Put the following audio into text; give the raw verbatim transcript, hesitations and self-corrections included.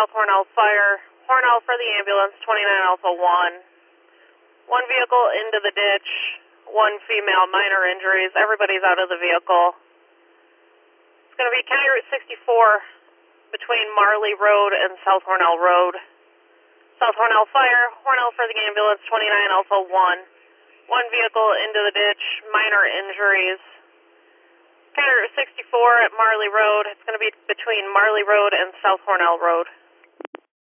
South Hornell Fire. Hornell for the ambulance, twenty-nine Alpha one. One vehicle into the ditch, one female, minor injuries. Everybody's out of the vehicle. It's going to be County Route sixty-four between Marley Road and South Hornell Road. South Hornell Fire, Hornell for the ambulance, twenty-nine Alpha one. One vehicle into the ditch, minor injuries. County Route sixty-four at Marley Road. It's going to be between Marley Road and South Hornell Road.